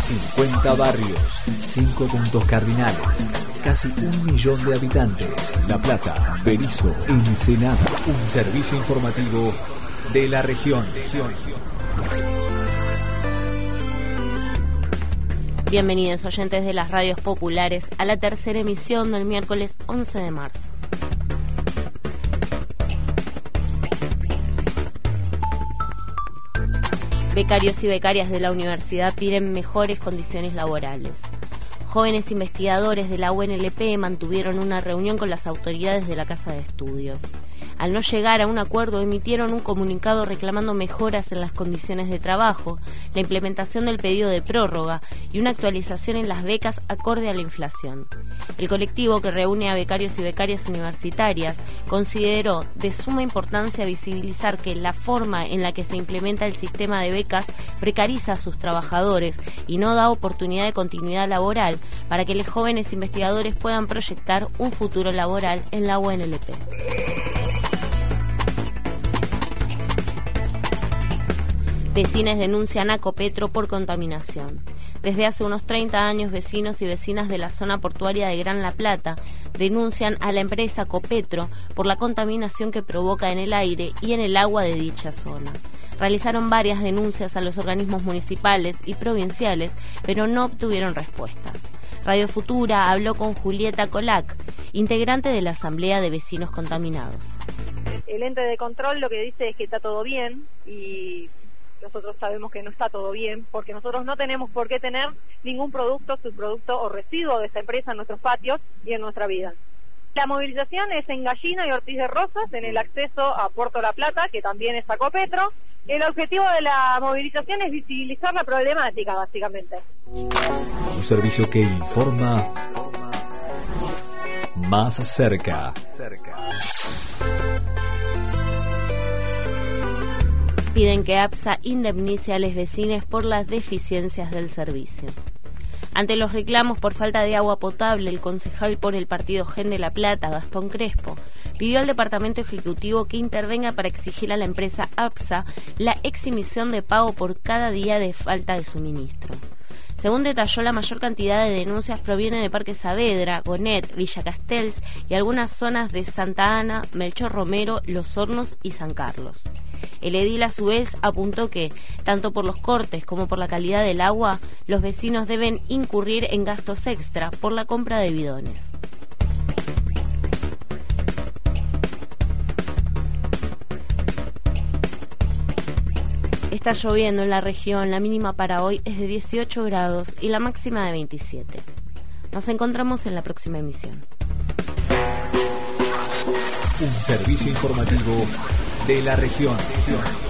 50 barrios, 5 puntos cardinales, casi 1 millón de habitantes. La Plata, Berisso, Ensenada. Un servicio informativo de la región. Bienvenidos oyentes de las radios populares a la tercera emisión del miércoles 11 de marzo. Becarios y becarias de la universidad piden mejores condiciones laborales. Jóvenes investigadores de la UNLP mantuvieron una reunión con las autoridades de la Casa de Estudios. Al no llegar a un acuerdo, emitieron un comunicado reclamando mejoras en las condiciones de trabajo, la implementación del pedido de prórroga y una actualización en las becas acorde a la inflación. El colectivo, que reúne a becarios y becarias universitarias, consideró de suma importancia visibilizar que la forma en la que se implementa el sistema de becas precariza a sus trabajadores y no da oportunidad de continuidad laboral para que los jóvenes investigadores puedan proyectar un futuro laboral en la UNLP. Vecinos denuncian a Copetro por contaminación. Desde hace unos 30 años, vecinos y vecinas de la zona portuaria de Gran La Plata denuncian a la empresa Copetro por la contaminación que provoca en el aire y en el agua de dicha zona. Realizaron varias denuncias a los organismos municipales y provinciales, pero no obtuvieron respuestas. Radio Futura habló con Julieta Colac, integrante de la Asamblea de Vecinos Contaminados. El ente de control lo que dice es que está todo bien y nosotros sabemos que no está todo bien, porque nosotros no tenemos por qué tener ningún producto, subproducto o residuo de esta empresa en nuestros patios y en nuestra vida. La movilización es en Gallina y Ortiz de Rosas, en el acceso a Puerto La Plata, que también es a Copetro. El objetivo de la movilización es visibilizar la problemática, básicamente. Un servicio que informa más cerca. Piden que APSA indemnice a los vecinos por las deficiencias del servicio. Ante los reclamos por falta de agua potable, el concejal por el partido Gen de La Plata, Gastón Crespo, pidió al Departamento Ejecutivo que intervenga para exigir a la empresa APSA la exhibición de pago por cada día de falta de suministro. Según detalló, la mayor cantidad de denuncias proviene de Parque Saavedra, Gonet, Villa Castells y algunas zonas de Santa Ana, Melchor Romero, Los Hornos y San Carlos. El edil, a su vez, apuntó que, tanto por los cortes como por la calidad del agua, los vecinos deben incurrir en gastos extra por la compra de bidones. Está lloviendo en la región, la mínima para hoy es de 18 grados y la máxima de 27. Nos encontramos en la próxima emisión. Un servicio informativo de la región.